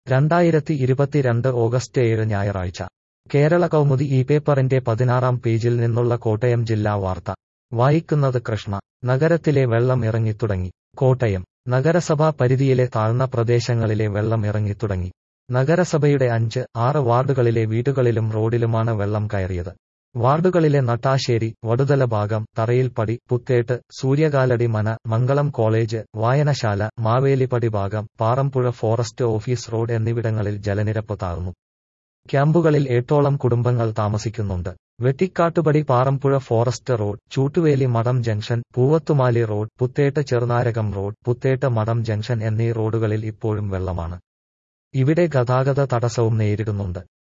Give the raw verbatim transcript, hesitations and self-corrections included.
രണ്ടായിരത്തി ഇരുപത്തിരണ്ട് ഓഗസ്റ്റ് ഏഴ് ഞായറാഴ്ച കേരള കൗമുദി ഈ പേപ്പറിന്റെ പതിനാറാം പേജിൽ നിന്നുള്ള കോട്ടയം ജില്ലാ വാർത്ത വായിക്കുന്നത് കൃഷ്ണ. നഗരത്തിലെ വെള്ളം ഇറങ്ങിത്തുടങ്ങി. കോട്ടയം. നഗരസഭാ പരിധിയിലെ താഴ്ന്ന പ്രദേശങ്ങളിലെ വെള്ളം ഇറങ്ങിത്തുടങ്ങി. നഗരസഭയുടെ അഞ്ച്, ആറ് വാർഡുകളിലെ വീടുകളിലും റോഡിലുമാണ് വെള്ളം കയറിയത്. വാർഡുകളിലെ നട്ടാശ്ശേരി, വടുതല ഭാഗം, തറയിൽപ്പടി, പുത്തേട്ട്, സൂര്യകാലടി മന, മംഗളം കോളേജ്, വായനശാല, മാവേലിപ്പടി ഭാഗം, പാറമ്പുഴ ഫോറസ്റ്റ് ഓഫീസ് റോഡ് എന്നിവിടങ്ങളിൽ ജലനിരപ്പ് താഴ്ന്നു. ക്യാമ്പുകളിൽ എട്ടോളം കുടുംബങ്ങൾ താമസിക്കുന്നുണ്ട്. Vettikattupadi Parampuzha forest road, Chootuveli Madom junction, Poovathumali road, Puthettu Cherunarakam road, Puthettu Madom junction എന്നീ റോഡുകളിൽ ഇപ്പോഴും വെള്ളമാണ്. ഇവിടെ ഗതാഗത തടസ്സവും നേരിടുന്നുണ്ട്.